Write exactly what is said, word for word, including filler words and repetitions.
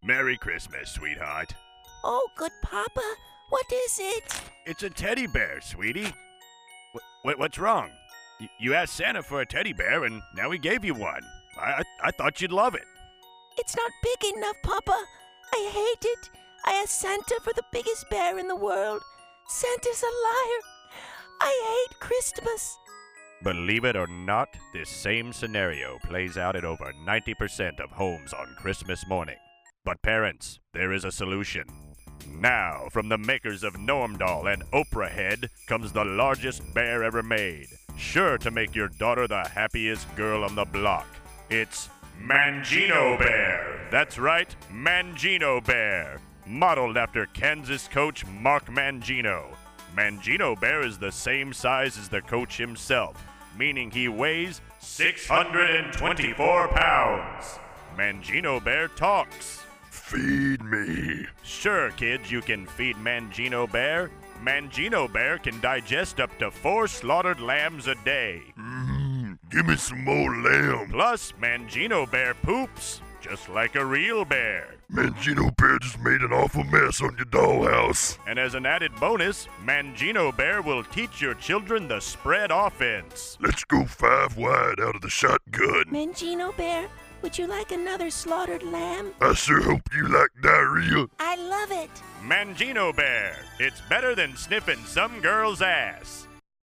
Merry Christmas, sweetheart. Oh, good Papa. What is it? It's a teddy bear, sweetie. Wh- what's wrong? Y- you asked Santa for a teddy bear, and now he gave you one. I, I, I thought you'd love it. It's not big enough, Papa. I hate it. I asked Santa for the biggest bear in the world. Santa's a liar. I hate Christmas. Believe it or not, this same scenario plays out at over ninety percent of homes on Christmas morning. But parents, there is a solution. Now, from the makers of Norm Doll and Oprah Head, comes the largest bear ever made. Sure to make your daughter the happiest girl on the block. It's Mangino Bear. That's right, Mangino Bear. Modeled after Kansas coach Mark Mangino. Mangino Bear is the same size as the coach himself, meaning he weighs six hundred twenty-four pounds. Mangino Bear talks. Feed me. Sure, kids, you can feed Mangino Bear. Mangino Bear can digest up to four slaughtered lambs a day. Mmm, give me some more lamb. Plus, Mangino Bear poops, just like a real bear. Mangino Bear just made an awful mess on your dollhouse. And as an added bonus, Mangino Bear will teach your children the spread offense. Let's go five wide out of the shotgun. Mangino Bear, would you like another slaughtered lamb? I sure hope you like diarrhea. I love it. Mangino Bear, it's better than sniffing some girl's ass.